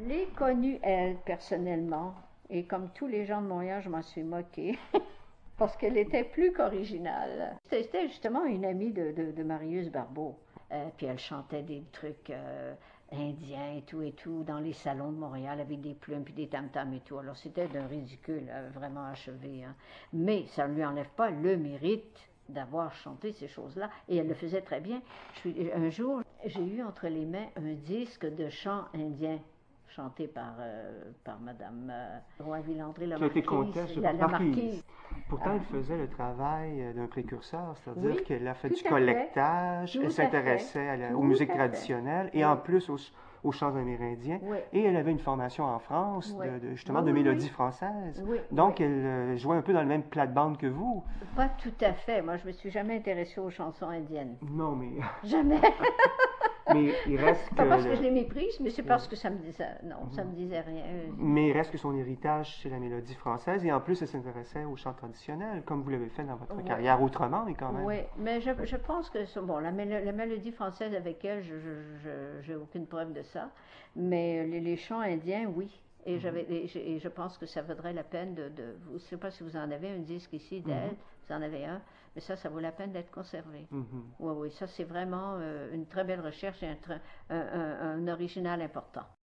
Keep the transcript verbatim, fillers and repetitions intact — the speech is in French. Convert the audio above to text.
l'ai connue, elle, personnellement, et comme tous les gens de Montréal, je m'en suis moquée, parce qu'elle était plus qu'originale. C'était justement une amie de, de, de Marius Barbeau, euh, puis elle chantait des trucs euh, indiens et tout et tout, dans les salons de Montréal, avec des plumes puis des tam-tams et tout. Alors c'était d'un ridicule euh, vraiment achevé, hein. Mais ça ne lui enlève pas le mérite d'avoir chanté ces choses-là, et elle le faisait très bien. Je suis, un jour, j'ai eu entre les mains un disque de chant indien chanté par, euh, par Madame euh, Roy-Villandré, la Qui a été marquise. comtesse, La, la marquise. Pourtant, Ah, elle faisait le travail d'un précurseur, c'est-à-dire oui, qu'elle a fait tout du à fait, collectage, tout elle à fait, s'intéressait à la- aux tout musiques à fait. traditionnelles et Oui, en plus aux, aux chants amérindiens. oui, Et elle avait une formation en France, oui, de, de- oui, justement de oui, mélodie oui, française. oui, oui. Donc, elle euh, jouait un peu dans le même plate-bande que vous. Pas tout à fait. Moi, je me suis jamais intéressée aux chansons indiennes. Non, mais, Jamais. mais il reste que... Pas parce que le- je les méprise, mais c'est oui. parce que ça me disait, non, ça me disait rien. Mais il reste que son héritage, c'est la mélodie française. Et en plus, elle s'intéressait aux chants traditionnels, comme vous l'avez fait dans votre Oui, carrière autrement, mais quand même. oui, mais je, je pense que bon, la, mélo- la mélodie française avec elle, je n'ai aucune preuve de ça. Mais les, les chants indiens, oui. Et, j'avais, et, je, et je pense que ça vaudrait la peine de, de. Je ne sais pas si vous en avez un disque ici d'elle, Mhm. vous en avez un, mais ça, ça vaut la peine d'être conservé. Mhm. Oui, oui, ça c'est vraiment euh, une très belle recherche et un, tr- un, un, un original important.